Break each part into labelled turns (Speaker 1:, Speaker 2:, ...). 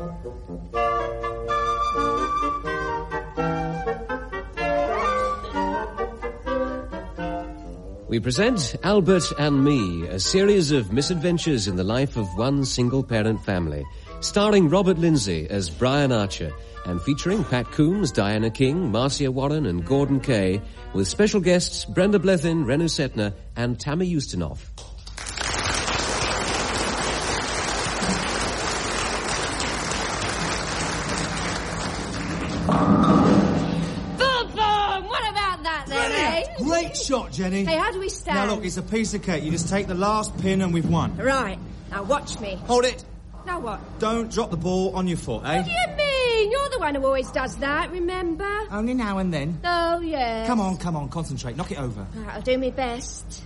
Speaker 1: We present Albert and Me, a series of misadventures in the life of one single-parent family, starring Robert Lindsay as Brian Archer, and featuring Pat Coombs, Diana King, Marcia Warren and Gordon Kay, with special guests Brenda Blethyn, Renu Setner and Tammy Ustinov.
Speaker 2: Great shot, Jenny.
Speaker 3: Hey, how do we stand?
Speaker 2: Now, look, it's a piece of cake. You just take the last pin and we've won.
Speaker 3: Right. Now, watch me.
Speaker 2: Hold it.
Speaker 3: Now what?
Speaker 2: Don't drop the ball on your foot, eh?
Speaker 3: What do you mean? You're the one who always does that, remember?
Speaker 2: Only now and then.
Speaker 3: Oh, yeah.
Speaker 2: Come on, concentrate. Knock it over.
Speaker 3: Right, I'll do my best.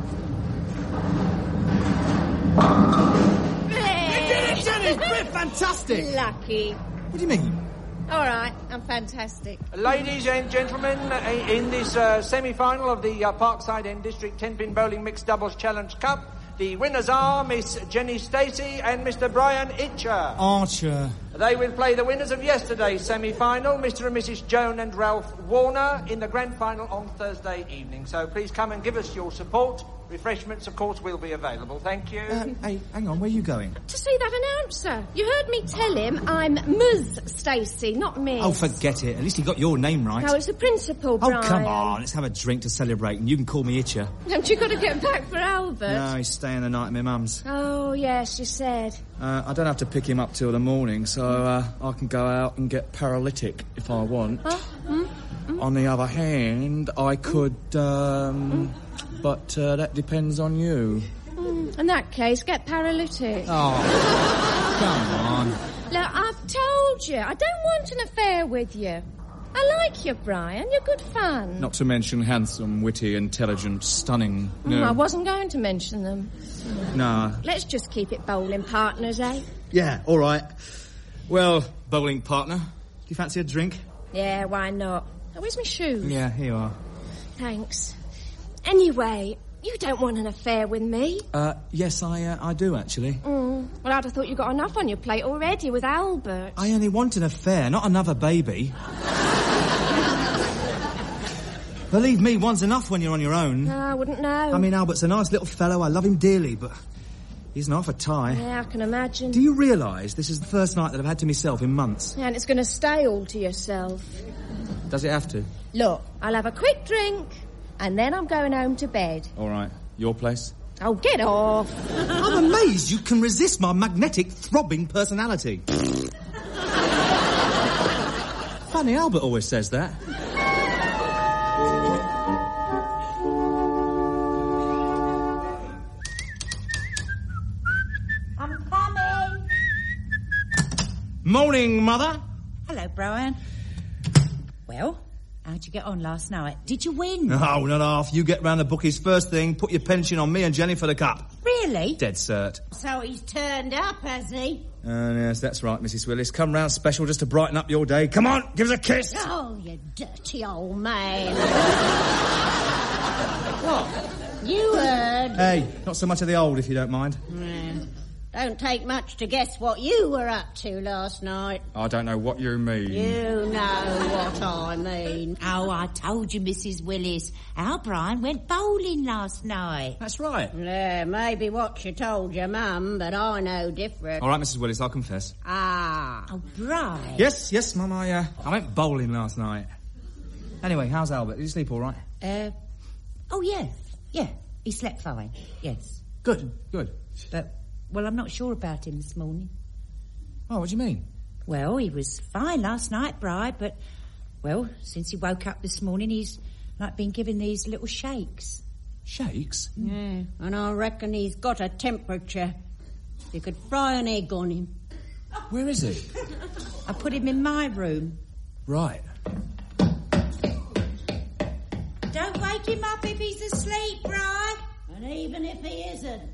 Speaker 2: You did it, Jenny! We're fantastic!
Speaker 3: Lucky.
Speaker 2: What do you mean?
Speaker 3: All right, I'm fantastic.
Speaker 4: Ladies and gentlemen, in this semi-final of the Parkside End District 10-pin Bowling Mixed Doubles Challenge Cup, the winners are Miss Jenny Stacey and Mr. Brian
Speaker 2: Archer.
Speaker 4: They will play the winners of yesterday's semi-final, Mr. and Mrs. Joan and Ralph Warner, in the grand final on Thursday evening. So please come and give us your support. Refreshments, of course, will be available. Thank you.
Speaker 2: Hey, hang on. Where are you going?
Speaker 3: To see that announcer. You heard me tell him I'm Ms. Stacey, not Miss.
Speaker 2: Oh, forget it. At least he got your name right.
Speaker 3: No, it's the principal, Brian.
Speaker 2: Oh, come on. Let's have a drink to celebrate, and you can call me Itcher.
Speaker 3: Haven't you got to get back for Albert?
Speaker 2: No, he's staying the night at my mum's.
Speaker 3: Oh, yes, you said.
Speaker 2: I don't have to pick him up till the morning, so I can go out and get paralytic if I want. On the other hand, I could, but that depends on you.
Speaker 3: In that case, get paralytic.
Speaker 2: Oh, come on.
Speaker 3: Look, I've told you, I don't want an affair with you. I like you, Brian. You're good fun.
Speaker 2: Not to mention handsome, witty, intelligent, stunning. No.
Speaker 3: I wasn't going to mention them.
Speaker 2: Nah.
Speaker 3: Let's just keep it bowling partners, eh?
Speaker 2: Yeah, all right. Well, bowling partner, do you fancy a drink?
Speaker 3: Yeah, why not? Oh, where's my shoes?
Speaker 2: Yeah, here you are.
Speaker 3: Thanks. Anyway, you don't want an affair with me?
Speaker 2: Yes, I do, actually.
Speaker 3: Well, I'd have thought you got enough on your plate already with Albert.
Speaker 2: I only want an affair, not another baby. Believe me, one's enough when you're on your own.
Speaker 3: No, I wouldn't know.
Speaker 2: I mean, Albert's a nice little fellow. I love him dearly, but he's not a tie.
Speaker 3: Yeah, I can imagine.
Speaker 2: Do you realise this is the first night that I've had to myself in months?
Speaker 3: Yeah, and it's going to stay all to yourself.
Speaker 2: Does it have to?
Speaker 3: Look, I'll have a quick drink, and then I'm going home to bed.
Speaker 2: All right. Your place?
Speaker 3: Oh, get off.
Speaker 2: I'm amazed you can resist my magnetic, throbbing personality. Funny, Albert always says that.
Speaker 5: I'm coming.
Speaker 2: Morning, Mother.
Speaker 5: Hello, Brian. Well, how'd you get on last night? Did you win?
Speaker 2: No, not half. You get round the bookies first thing, put your pension on me and Jenny for the cup.
Speaker 5: Really?
Speaker 2: Dead cert.
Speaker 5: So he's turned up, has he?
Speaker 2: Yes, that's right, Mrs. Willis. Come round special just to brighten up your day. Come on, give us a kiss.
Speaker 5: Oh, you dirty old man.
Speaker 2: What?
Speaker 5: You heard.
Speaker 2: Hey, not so much of the old, if you don't mind.
Speaker 5: Don't take much to guess what you were up to last night.
Speaker 2: I don't know what you mean.
Speaker 5: You know what I mean.
Speaker 6: Oh, I told you, Mrs. Willis. Our Brian went bowling last night.
Speaker 2: That's right.
Speaker 5: Yeah, maybe what you told your mum, but I know different.
Speaker 2: All right, Mrs. Willis, I'll confess.
Speaker 5: Ah.
Speaker 6: Oh, Brian.
Speaker 2: Yes, Mum, I went bowling last night. Anyway, how's Albert? Did you sleep all right?
Speaker 6: Oh, yes. Yeah, he slept fine. Yes.
Speaker 2: Good.
Speaker 6: But, well, I'm not sure about him this morning.
Speaker 2: Oh, what do you mean?
Speaker 6: Well, he was fine last night, Brian, but, well, since he woke up this morning, he's, like, been given these little shakes.
Speaker 2: Shakes?
Speaker 5: Yeah, and I reckon he's got a temperature. You could fry an egg on him.
Speaker 2: Where is he?
Speaker 6: I put him in my room.
Speaker 2: Right.
Speaker 6: Don't wake him up if he's asleep, Brian.
Speaker 5: And even if he isn't.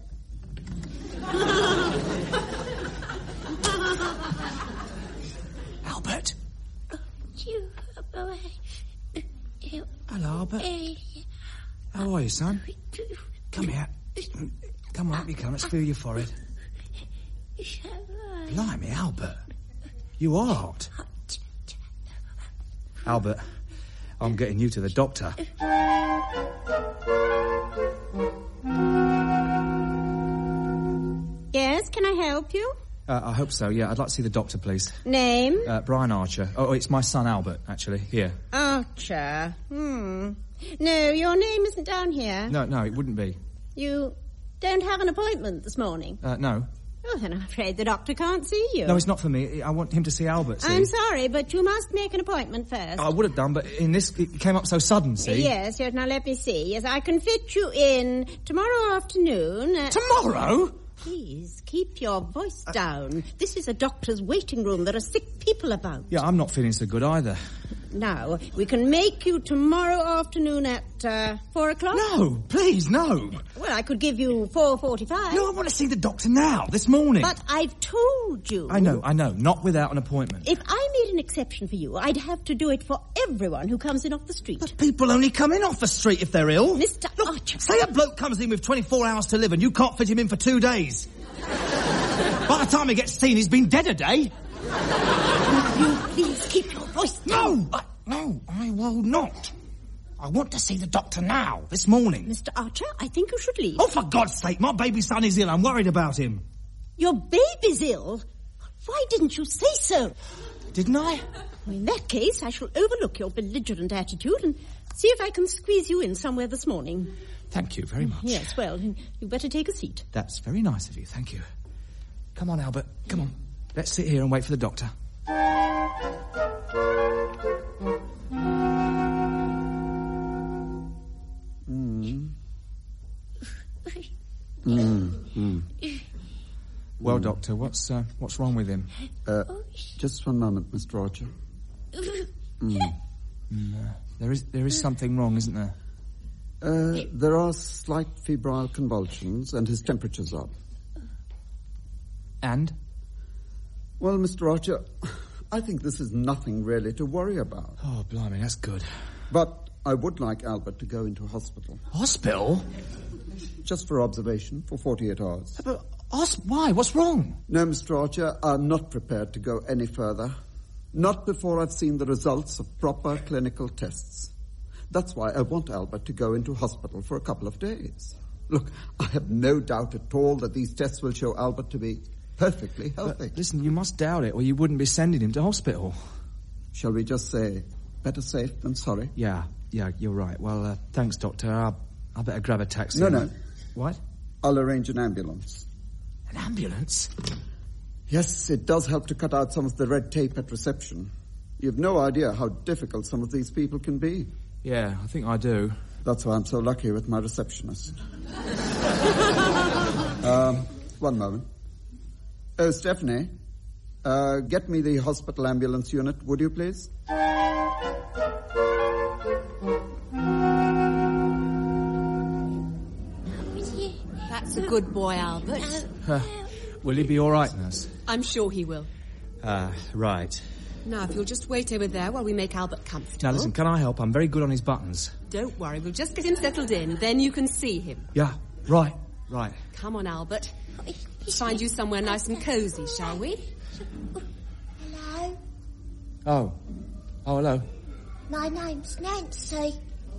Speaker 2: Albert?
Speaker 3: You boy.
Speaker 2: Hello, Albert. How are you, son? Come here. Come on, up you come. Let's feel your forehead. Blimey, Albert. You aren't? Albert, I'm getting you to the doctor.
Speaker 7: Yes, can I help you?
Speaker 2: I hope so, yeah. I'd like to see the doctor, please.
Speaker 7: Name?
Speaker 2: Brian Archer. Oh, it's my son, Albert, actually. Here.
Speaker 7: Archer. No, your name isn't down here.
Speaker 2: No, it wouldn't be.
Speaker 7: You don't have an appointment this morning?
Speaker 2: No.
Speaker 7: Oh, then I'm afraid the doctor can't see you.
Speaker 2: No, it's not for me. I want him to see Albert, see?
Speaker 7: I'm sorry, but you must make an appointment first.
Speaker 2: I would have done, but in this, it came up so sudden, see?
Speaker 7: Yes, now let me see. Yes, I can fit you in tomorrow afternoon.
Speaker 2: Tomorrow?
Speaker 7: Please, keep your voice down. This is a doctor's waiting room. There are sick people about.
Speaker 2: Yeah, I'm not feeling so good either.
Speaker 7: Now, we can make you tomorrow afternoon at 4 o'clock?
Speaker 2: No, please, no.
Speaker 7: Well, I could give you 4:45.
Speaker 2: No, I want to see the doctor now, this morning.
Speaker 7: But I've told you.
Speaker 2: I know, not without an appointment.
Speaker 7: If I made an exception for you, I'd have to do it for everyone who comes in off the street.
Speaker 2: But people only come in off the street if they're ill.
Speaker 7: Mr. Archer.
Speaker 2: Say a bloke comes in with 24 hours to live and you can't fit him in for 2 days. By the time he gets seen, he's been dead a day.
Speaker 7: You please keep your voice down.
Speaker 2: No, I will not. I want to see the doctor now, this morning.
Speaker 7: Mr. Archer, I think you should leave.
Speaker 2: Oh, for God's sake, my baby son is ill. I'm worried about him.
Speaker 7: Your baby's ill? Why didn't you say so?
Speaker 2: Didn't I?
Speaker 7: Well, in that case, I shall overlook your belligerent attitude and see if I can squeeze you in somewhere this morning.
Speaker 2: Thank you very much.
Speaker 7: Yes, well, you better take a seat.
Speaker 2: That's very nice of you, thank you. Come on, Albert, come on. Let's sit here and wait for the doctor. Well, Doctor, what's wrong with him?
Speaker 8: Just 1 moment, Mr. Archer.
Speaker 2: There is something wrong, isn't there?
Speaker 8: There are slight febrile convulsions, and his temperature's up.
Speaker 2: And?
Speaker 8: Well, Mr. Archer, I think this is nothing really to worry about.
Speaker 2: Oh, blimey, that's good.
Speaker 8: But I would like Albert to go into hospital.
Speaker 2: Hospital?
Speaker 8: Just for observation, for 48 hours.
Speaker 2: But why? What's wrong?
Speaker 8: No, Mr. Archer, I'm not prepared to go any further. Not before I've seen the results of proper clinical tests. That's why I want Albert to go into hospital for a couple of days. Look, I have no doubt at all that these tests will show Albert to be perfectly healthy.
Speaker 2: But listen, you must doubt it, or you wouldn't be sending him to hospital.
Speaker 8: Shall we just say, better safe than sorry?
Speaker 2: Yeah, you're right. Well, thanks, Doctor. I'll better grab a taxi.
Speaker 8: No.
Speaker 2: What?
Speaker 8: I'll arrange an ambulance.
Speaker 2: An ambulance?
Speaker 8: Yes, it does help to cut out some of the red tape at reception. You've no idea how difficult some of these people can be.
Speaker 2: Yeah, I think I do.
Speaker 8: That's why I'm so lucky with my receptionist. 1 moment. Oh, Stephanie, get me the hospital ambulance unit, would you please?
Speaker 9: That's a good boy, Albert.
Speaker 2: Will he be all right, nurse?
Speaker 9: I'm sure he will.
Speaker 2: Right.
Speaker 9: Now, if you'll just wait over there while we make Albert comfortable.
Speaker 2: Now, listen, can I help? I'm very good on his buttons.
Speaker 9: Don't worry, we'll just get him settled in, then you can see him.
Speaker 2: Yeah, right.
Speaker 9: Come on, Albert. Find you somewhere nice and cosy, shall we?
Speaker 3: Hello?
Speaker 2: Oh, hello.
Speaker 3: My name's Nancy.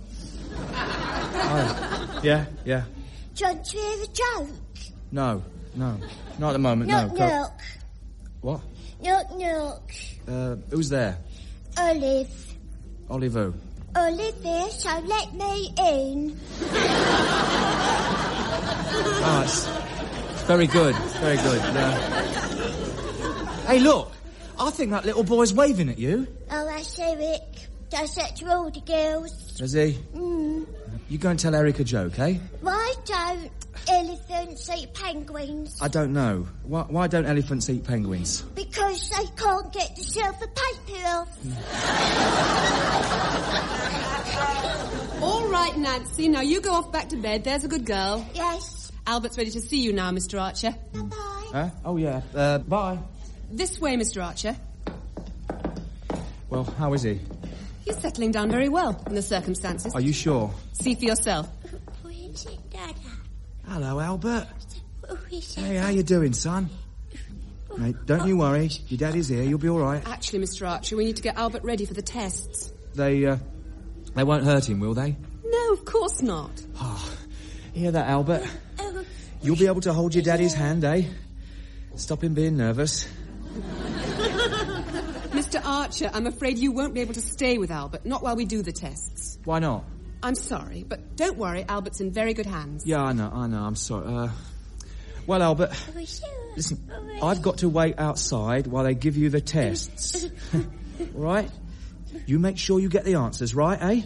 Speaker 2: Oh, yeah.
Speaker 3: Do you want to hear a joke?
Speaker 2: No, not at the moment,
Speaker 3: Knock,
Speaker 2: no.
Speaker 3: knock.
Speaker 2: What?
Speaker 3: Knock, knock.
Speaker 2: Who's there?
Speaker 3: Olive.
Speaker 2: Olive who?
Speaker 3: Olivia, so let me in.
Speaker 2: Oh, it's very good, yeah. Hey, look, I think that little boy's waving at you.
Speaker 3: Oh, that's Eric. Does that to all the girls.
Speaker 2: Does he? You go and tell Eric a joke, eh?
Speaker 3: Why don't elephants eat penguins?
Speaker 2: I don't know. Why don't elephants eat penguins?
Speaker 3: Because they can't get the silver paper off.
Speaker 9: All right, Nancy, now you go off back to bed. There's a good girl.
Speaker 3: Yes.
Speaker 9: Albert's ready to see you now, Mr. Archer.
Speaker 3: Bye-bye.
Speaker 2: Huh? Oh, yeah. Bye.
Speaker 9: This way, Mr. Archer.
Speaker 2: Well, how is he?
Speaker 9: He's settling down very well in the circumstances.
Speaker 2: Are you sure?
Speaker 9: See for yourself.
Speaker 3: Who is it, Dada?
Speaker 2: Hello, Albert.
Speaker 3: Who is it?
Speaker 2: Hey, how you doing, son? Mate, don't you worry. Your daddy's here. You'll be all right.
Speaker 9: Actually, Mr. Archer, we need to get Albert ready for the tests.
Speaker 2: They won't hurt him, will they?
Speaker 9: No, of course not.
Speaker 2: Oh, hear that, Albert? You'll be able to hold your daddy's hand, eh? Stop him being nervous.
Speaker 9: Mr. Archer, I'm afraid you won't be able to stay with Albert, not while we do the tests.
Speaker 2: Why not?
Speaker 9: I'm sorry, but don't worry, Albert's in very good hands.
Speaker 2: Yeah, I know, I'm sorry. Well, Albert, listen, I've got to wait outside while they give you the tests. All right? You make sure you get the answers, right, eh?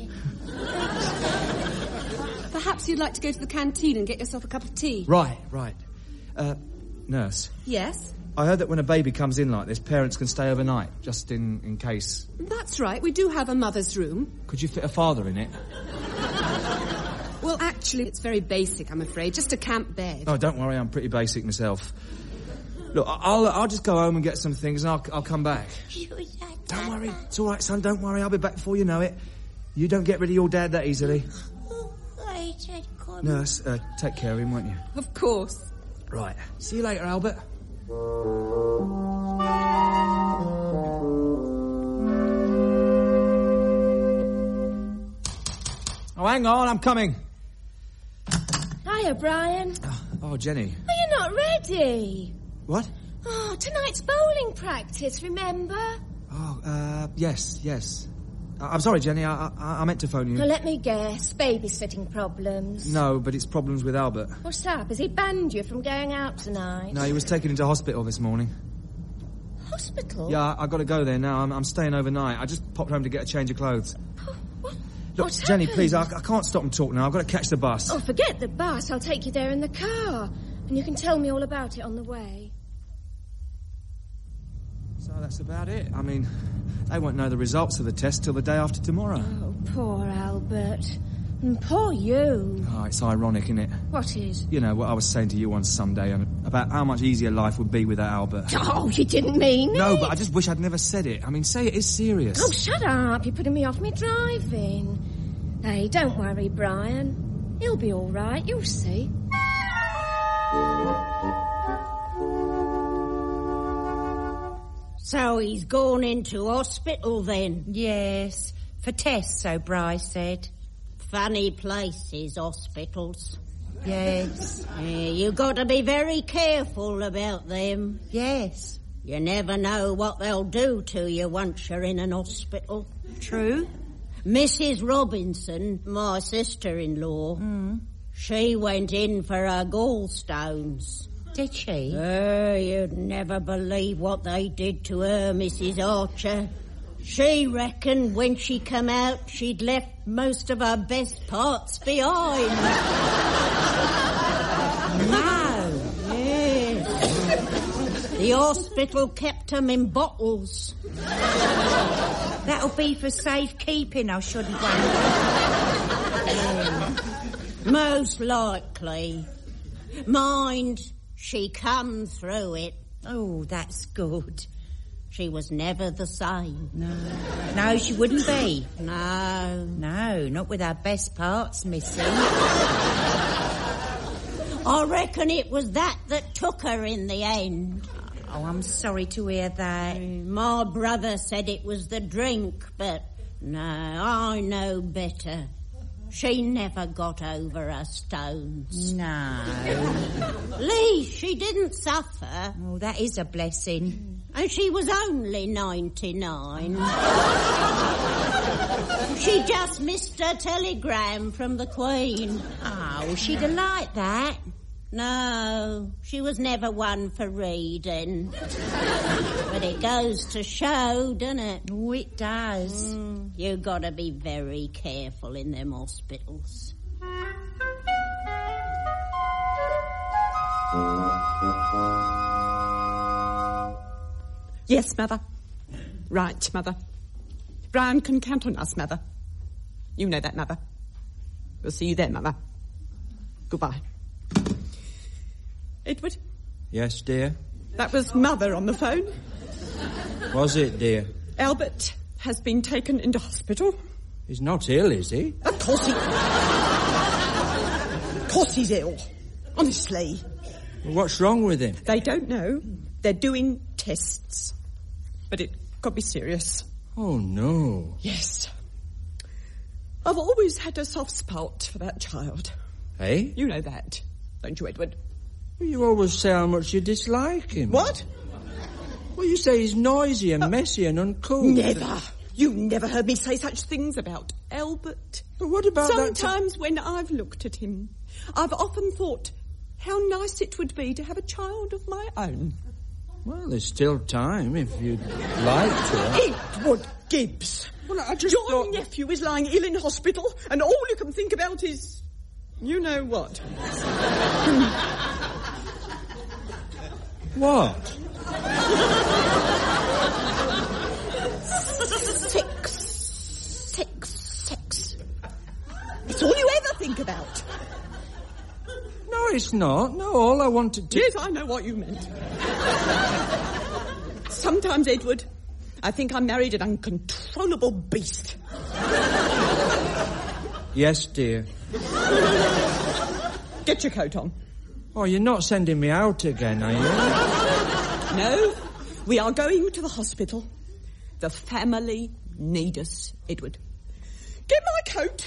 Speaker 9: Perhaps you'd like to go to the canteen and get yourself a cup of tea.
Speaker 2: Right. Nurse.
Speaker 9: Yes?
Speaker 2: I heard that when a baby comes in like this, parents can stay overnight, just in case.
Speaker 9: That's right, we do have a mother's room.
Speaker 2: Could you fit a father in it?
Speaker 9: Well, actually, it's very basic, I'm afraid. Just a camp bed.
Speaker 2: Oh, don't worry, I'm pretty basic myself. Look, I'll just go home and get some things and I'll come back. Don't worry, it's all right, son, don't worry, I'll be back before you know it. You don't get rid of your dad that easily. Nurse, take care of him, won't you?
Speaker 9: Of course.
Speaker 2: Right. See you later, Albert. Oh, hang on, I'm coming.
Speaker 3: Hiya, Brian.
Speaker 2: Oh, Jenny.
Speaker 3: Are you not ready?
Speaker 2: What?
Speaker 3: Oh, tonight's bowling practice, remember?
Speaker 2: Oh, yes. I'm sorry, Jenny, I meant to phone you.
Speaker 3: Well, let me guess. Babysitting problems.
Speaker 2: No, but it's problems with Albert.
Speaker 3: What's up? Has he banned you from going out tonight?
Speaker 2: No, he was taken into hospital this morning.
Speaker 3: Hospital?
Speaker 2: Yeah, I've got to go there now. I'm staying overnight. I just popped home to get a change of clothes. Look,
Speaker 3: What's
Speaker 2: Jenny,
Speaker 3: happened?
Speaker 2: please, I can't stop and talk now. I've got to catch the bus.
Speaker 3: Oh, forget the bus. I'll take you there in the car. And you can tell me all about it on the way.
Speaker 2: So that's about it. I mean, they won't know the results of the test till the day after tomorrow.
Speaker 3: Oh, poor Albert. And poor you.
Speaker 2: Oh, it's ironic, isn't it?
Speaker 3: What is?
Speaker 2: You know, what I was saying to you once someday about how much easier life would be without Albert.
Speaker 3: Oh, you didn't mean it.
Speaker 2: No, but I just wish I'd never said it. I mean, say it is serious.
Speaker 3: Oh, shut up. You're putting me off me driving. Hey, don't worry, Brian. He'll be all right. You'll see.
Speaker 7: So he's gone into hospital then?
Speaker 6: Yes, for tests, so Bryce said.
Speaker 7: Funny places, hospitals.
Speaker 6: Yes.
Speaker 7: You got to be very careful about them.
Speaker 6: Yes.
Speaker 7: You never know what they'll do to you once you're in an hospital.
Speaker 6: True.
Speaker 7: Mrs. Robinson, my sister-in-law, she went in for her gallstones.
Speaker 6: Did she?
Speaker 7: You'd never believe what they did to her, Mrs. Archer. She reckoned when she come out, she'd left most of her best parts behind.
Speaker 6: No.
Speaker 7: Yes. The hospital kept them in bottles.
Speaker 6: That'll be for safekeeping, I shouldn't wonder.
Speaker 7: Most likely. Mind, she come through it.
Speaker 6: Oh, that's good.
Speaker 7: She was never the same.
Speaker 6: No, she wouldn't be.
Speaker 7: No.
Speaker 6: No, not with her best parts missing.
Speaker 7: I reckon it was that took her in the end.
Speaker 6: Oh, I'm sorry to hear that.
Speaker 7: My brother said it was the drink, but no, I know better. She never got over her stones.
Speaker 6: No.
Speaker 7: At least she didn't suffer.
Speaker 6: Oh, that is a blessing.
Speaker 7: And she was only 99. She just missed a telegram from the Queen.
Speaker 6: Oh, she'd have liked that.
Speaker 7: No, she was never one for reading. But it goes to show, doesn't it?
Speaker 6: Oh, it does.
Speaker 7: You gotta be very careful in them hospitals.
Speaker 9: Yes, Mother. Right, Mother. Brian can count on us, Mother. You know that, Mother. We'll see you then, Mother. Goodbye. Edward?
Speaker 2: Yes, dear?
Speaker 9: That was Mother on the phone.
Speaker 2: Was it, dear?
Speaker 9: Albert has been taken into hospital.
Speaker 2: He's not ill, is he?
Speaker 9: Of course he's ill. Honestly.
Speaker 2: Well, what's wrong with him?
Speaker 9: They don't know. They're doing tests. But it could be serious.
Speaker 2: Oh, no.
Speaker 9: Yes. I've always had a soft spot for that child.
Speaker 2: Hey?
Speaker 9: You know that, don't you, Edward?
Speaker 2: You always say how much you dislike him.
Speaker 9: What?
Speaker 2: Well, you say he's noisy and messy and uncool.
Speaker 9: Never. You never heard me say such things about Albert.
Speaker 2: But what about
Speaker 9: Sometimes when I've looked at him, I've often thought how nice it would be to have a child of my own.
Speaker 2: Well, there's still time if you'd like to.
Speaker 9: Edward Gibbs.
Speaker 2: Well, I just
Speaker 9: Your
Speaker 2: thought...
Speaker 9: nephew is lying ill in hospital, and all you can think about is... you know what.
Speaker 2: What?
Speaker 9: Sex. It's all you ever think about.
Speaker 2: No, it's not. No, all I wanted to...
Speaker 9: Yes, I know what you meant. Sometimes, Edward, I think I married an uncontrollable beast.
Speaker 2: Yes, dear.
Speaker 9: Get your coat on.
Speaker 2: Oh, you're not sending me out again, are you?
Speaker 9: No, we are going to the hospital. The family need us, Edward. Get my coat.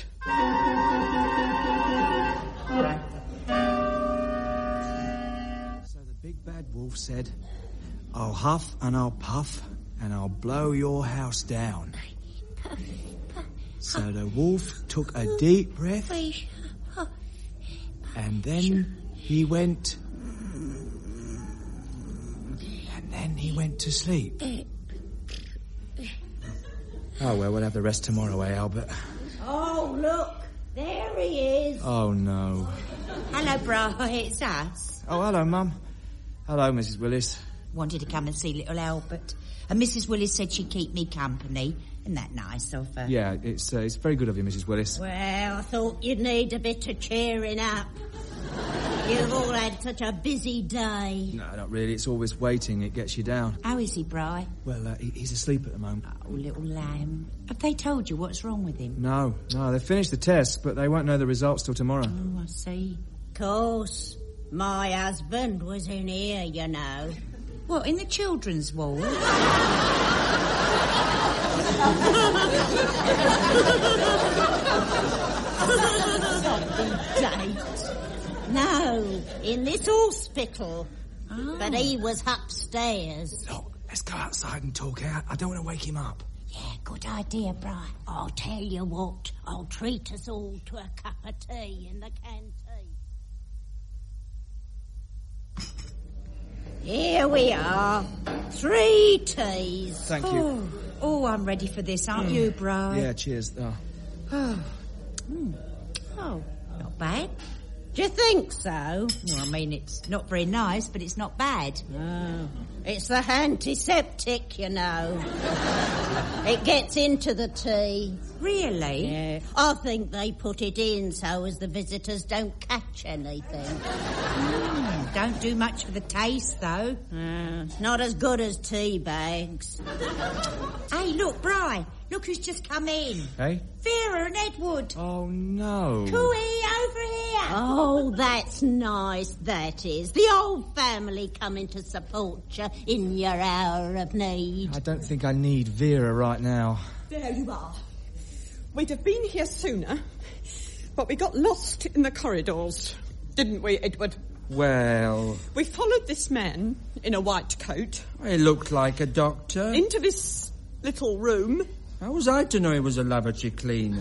Speaker 2: So the big bad wolf said, I'll huff and I'll puff and I'll blow your house down. So the wolf took a deep breath and then he went... and then he went to sleep. Oh, well, we'll have the rest tomorrow, eh, Albert?
Speaker 7: Oh, look, there he is.
Speaker 2: Oh, no.
Speaker 6: Hello, Bri, it's us.
Speaker 2: Oh, hello, Mum. Hello, Mrs. Willis.
Speaker 6: Wanted to come and see little Albert. And Mrs. Willis said she'd keep me company. Isn't that nice of her?
Speaker 2: Yeah, it's very good of you, Mrs. Willis.
Speaker 7: Well, I thought you'd need a bit of cheering up. You've all had such a busy day.
Speaker 2: No, not really. It's always waiting. It gets you down.
Speaker 6: How is he, Bri?
Speaker 2: Well, he's asleep at the moment.
Speaker 6: Oh, little lamb. Have they told you what's wrong with him?
Speaker 2: No, they've finished the test, but they won't know the results till tomorrow.
Speaker 6: Oh, I see.
Speaker 7: Of course. My husband was in here, you know.
Speaker 6: What, in the children's ward?
Speaker 7: No, in this hospital. Oh. But he was upstairs.
Speaker 2: Look, let's go outside and talk out. I don't want to wake him up.
Speaker 7: Yeah, good idea, Brian. I'll tell you what, I'll treat us all to a cup of tea in the canteen. Here we are. 3 teas.
Speaker 2: Thank you.
Speaker 6: Oh, I'm ready for this, aren't you, Brian?
Speaker 2: Yeah, cheers.
Speaker 6: Oh, not bad.
Speaker 7: Do you think so?
Speaker 6: Well, I mean, it's not very nice, but it's not bad.
Speaker 7: Oh, it's the antiseptic, you know. It gets into the tea.
Speaker 6: Really?
Speaker 7: Yeah. I think they put it in so as the visitors don't catch anything.
Speaker 6: Don't do much for the taste, though.
Speaker 7: Not as good as tea bags.
Speaker 6: Hey, look, Bri. Look who's just come in.
Speaker 2: Hey?
Speaker 6: Vera and Edward.
Speaker 2: Oh, no.
Speaker 6: Cooey, over here.
Speaker 7: Oh, that's nice, that is. The old family coming to support you in your hour of need.
Speaker 2: I don't think I need Vera right now.
Speaker 9: There you are. We'd have been here sooner, but we got lost in the corridors, didn't we, Edward?
Speaker 2: Well...
Speaker 9: We followed this man in a white coat.
Speaker 2: He looked like a doctor.
Speaker 9: Into this little room.
Speaker 2: How was I to know he was a lavatory cleaner?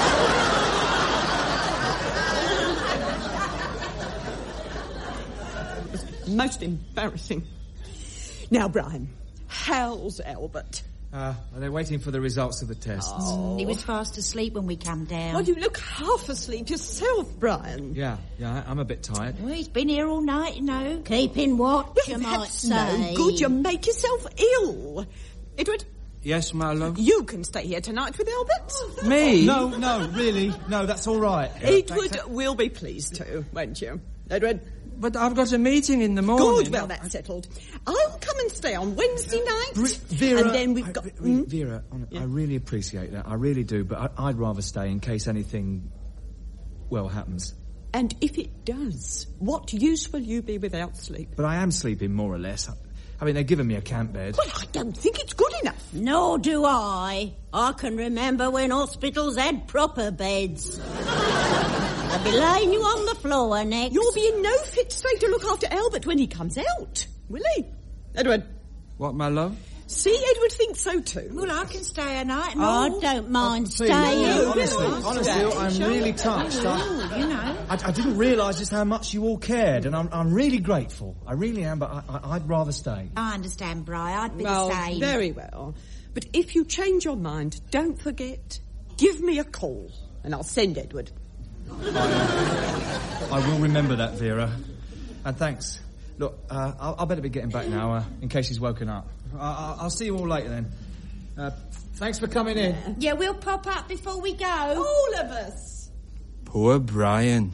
Speaker 9: It was most embarrassing. Now, Brian, how's Albert?
Speaker 2: They're waiting for the results of the tests.
Speaker 6: Oh. He was fast asleep when we come down.
Speaker 9: Well, you look half asleep yourself, Brian.
Speaker 2: Yeah, I'm a bit tired.
Speaker 6: Well, he's been here all night, you know.
Speaker 7: Keeping watch,
Speaker 9: Well,
Speaker 7: you might
Speaker 9: that's
Speaker 7: say.
Speaker 9: no good. You make yourself ill. Edward?
Speaker 2: Yes, my love?
Speaker 9: You can stay here tonight with Albert.
Speaker 2: Me?
Speaker 10: No, really. No, that's all right.
Speaker 9: Edward will be pleased to, won't you? Edward?
Speaker 2: But I've got a meeting in the morning.
Speaker 9: Good, well, that's settled. I'll come and stay on Wednesday night.
Speaker 2: Vera,
Speaker 9: and then we've got...
Speaker 2: Vera, I really appreciate that. I really do, but I'd rather stay in case anything, well, happens.
Speaker 9: And if it does, what use will you be without sleep?
Speaker 2: But I am sleeping, more or less. I mean, they're giving me a camp bed.
Speaker 9: Well, I don't think it's good enough.
Speaker 7: Nor do I. I can remember when hospitals had proper beds. They'll be laying you on the floor next.
Speaker 9: You'll be in no fit state to look after Albert when he comes out, will he? Edward.
Speaker 2: What, my love?
Speaker 9: See, Edward thinks so too.
Speaker 6: Well, I can stay a night.
Speaker 7: I don't mind staying.
Speaker 2: Honestly, I'm really touched.
Speaker 6: You know.
Speaker 2: I didn't realise just how much you all cared, and I'm really grateful. I really am, but I'd rather stay.
Speaker 6: I understand, Bri. I'd be
Speaker 9: Well,
Speaker 6: the same.
Speaker 9: very well. But if you change your mind, don't forget, give me a call, and I'll send Edward.
Speaker 2: I will remember that, Vera. And thanks. Look, I'll better be getting back now, in case he's woken up. I'll see you all later then. Thanks for coming in.
Speaker 6: Yeah, we'll pop up before we go.
Speaker 9: All of us.
Speaker 2: Poor Brian.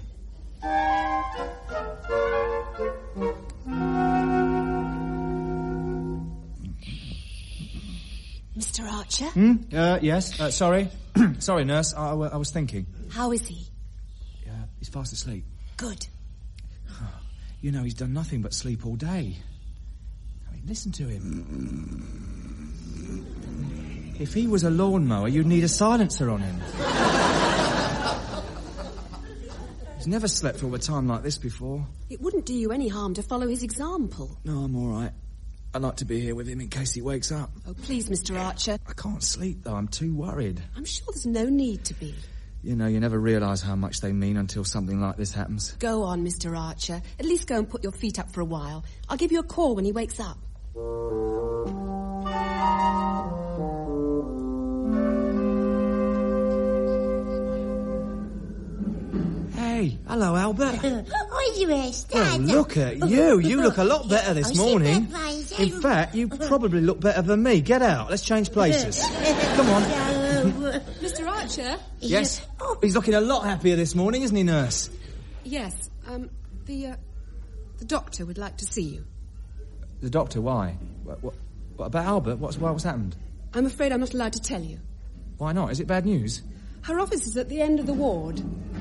Speaker 11: Mr. Archer?
Speaker 2: Yes. Sorry. Sorry, nurse. I was thinking.
Speaker 11: How is he?
Speaker 2: He's fast asleep.
Speaker 11: Good.
Speaker 2: You know, he's done nothing but sleep all day. I mean, listen to him. If he was a lawnmower, you'd need a silencer on him. He's never slept all the time like this before.
Speaker 11: It wouldn't do you any harm to follow his example.
Speaker 2: No, I'm all right. I'd like to be here with him in case he wakes up.
Speaker 11: Oh, please, Mr. Archer.
Speaker 2: I can't sleep, though. I'm too worried.
Speaker 11: I'm sure there's no need to be.
Speaker 2: You know, you never realise how much they mean until something like this happens.
Speaker 11: Go on, Mr. Archer. At least go and put your feet up for a while. I'll give you a call when he wakes up.
Speaker 2: Hey, hello, Albert.
Speaker 12: Oh, you
Speaker 2: Well, look at you. You look a lot better this morning. In fact, you probably look better than me. Get out. Let's change places. Come on.
Speaker 11: Mr. Archer?
Speaker 2: Yes? He's looking a lot happier this morning, isn't he, nurse?
Speaker 11: Yes. The doctor would like to see you.
Speaker 2: The doctor? Why? What about Albert? What's happened?
Speaker 11: I'm afraid I'm not allowed to tell you.
Speaker 2: Why not? Is it bad news?
Speaker 11: Her office is at the end of the ward.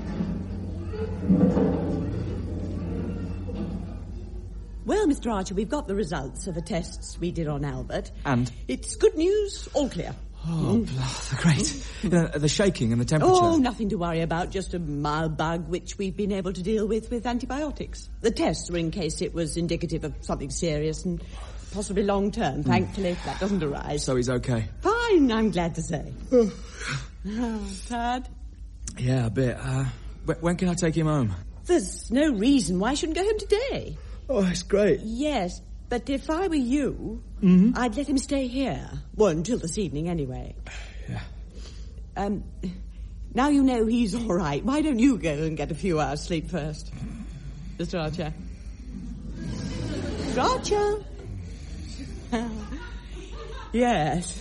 Speaker 9: Well, Mr. Archer, we've got the results of the tests we did on Albert.
Speaker 2: And?
Speaker 9: It's good news, all clear.
Speaker 2: Oh, great. The shaking and the temperature.
Speaker 9: Oh, nothing to worry about, just a mild bug which we've been able to deal with antibiotics. The tests were in case it was indicative of something serious and possibly long-term. Thankfully, that doesn't arise.
Speaker 2: So he's okay?
Speaker 9: Fine, I'm glad to say. Tired?
Speaker 2: Yeah, a bit. When can I take him home?
Speaker 9: There's no reason why I shouldn't go home today.
Speaker 2: Oh, that's great.
Speaker 9: Yes, but if I were you, I'd let him stay here. Well, until this evening, anyway.
Speaker 2: Yeah.
Speaker 9: Now you know he's all right. Why don't you go and get a few hours sleep first? Mr. Archer? Mr. Archer? Yes.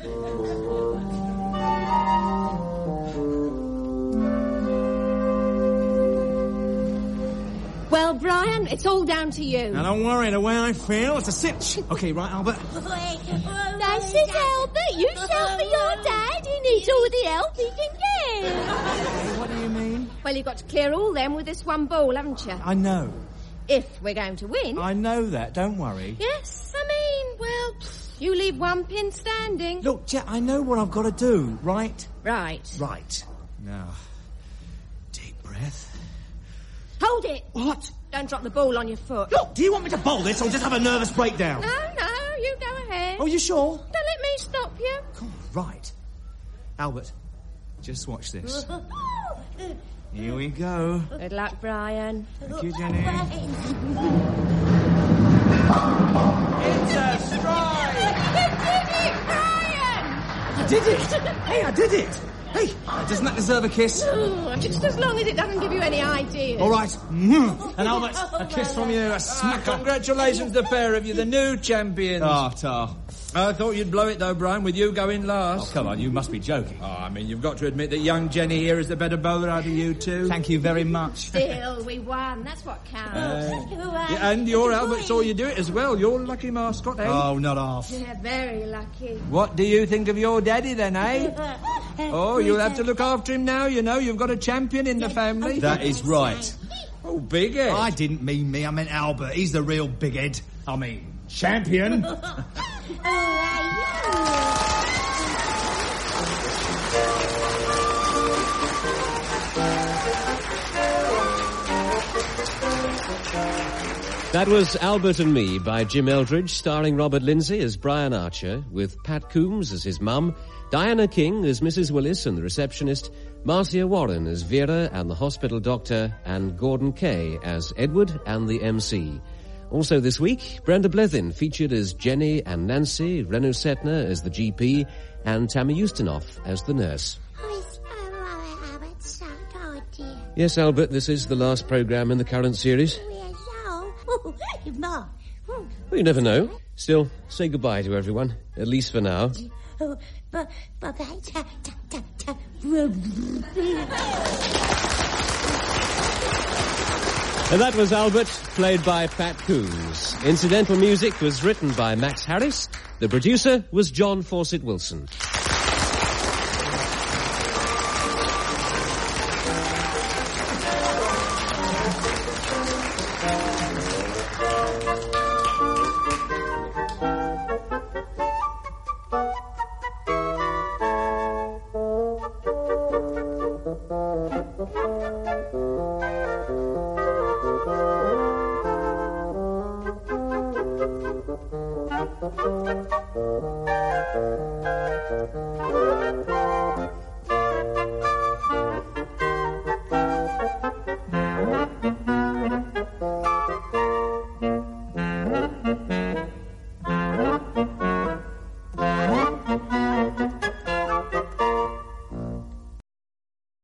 Speaker 3: Well, Brian, it's all down to you.
Speaker 10: Now, don't worry, the way I feel, it's a cinch. Okay, right, Albert?
Speaker 12: That's it, Albert. You shout for your dad. He needs all the help he can get.
Speaker 10: What do you mean?
Speaker 3: Well, you've got to clear all them with this one ball, haven't you?
Speaker 10: I know.
Speaker 3: If we're going to win.
Speaker 10: I know that, don't worry.
Speaker 3: Yes, I mean, well, you leave one pin standing.
Speaker 10: Look, Jet, I know what I've got to do, right?
Speaker 3: Right.
Speaker 10: Right. Now, deep breath.
Speaker 3: Hold it.
Speaker 10: What?
Speaker 3: Don't drop the ball on your foot.
Speaker 10: Look, do you want me to bowl this or just have a nervous breakdown?
Speaker 3: No, you go ahead.
Speaker 10: Oh, you sure?
Speaker 3: Don't let me stop you.
Speaker 10: Come on, right. Albert, just watch this. Here we go.
Speaker 3: Good luck, Brian.
Speaker 10: Thank you, Jenny.
Speaker 4: It's a strike!
Speaker 3: You did it, Brian!
Speaker 10: I did it! Hey, I did it! Hey, doesn't that deserve a kiss?
Speaker 3: Ooh, just as long as it doesn't give you any ideas.
Speaker 10: All right. And Albert, a kiss from you, a smack.
Speaker 4: Congratulations, the pair of you, the new champions.
Speaker 2: Tar.
Speaker 4: I thought you'd blow it, though, Brian, with you going last.
Speaker 2: Oh, come on, you must be joking.
Speaker 4: Oh, I mean, you've got to admit that young Jenny here is the better bowler out of you two.
Speaker 2: Thank you very much.
Speaker 3: Still, we won. That's what counts.
Speaker 4: Yeah, and your Albert saw you do it as well. You're a lucky mascot, eh?
Speaker 2: Oh, not half.
Speaker 3: Yeah, very lucky.
Speaker 4: What do you think of your daddy, then, eh? Oh, you'll have to look after him now, you know. You've got a champion in the family.
Speaker 2: That is right.
Speaker 4: Oh, big head.
Speaker 10: I didn't mean me, I meant Albert. He's the real big head. I mean, champion.
Speaker 1: That was Albert and Me by Jim Eldridge, starring Robert Lindsay as Brian Archer, with Pat Coombs as his mum, Diana King as Mrs. Willis and the receptionist, Marcia Warren as Vera and the hospital doctor, and Gordon Kay as Edward and the MC. Also this week, Brenda Blethyn featured as Jenny and Nancy, Renu Setner as the GP, and Tammy Ustinov as the nurse. Yes, Albert, this is the last programme in the current series. Well, you never know. Still, say goodbye to everyone, at least for now. And that was Albert, played by Pat Coombs. Incidental music was written by Max Harris. The producer was John Fawcett Wilson.
Speaker 12: Thank you.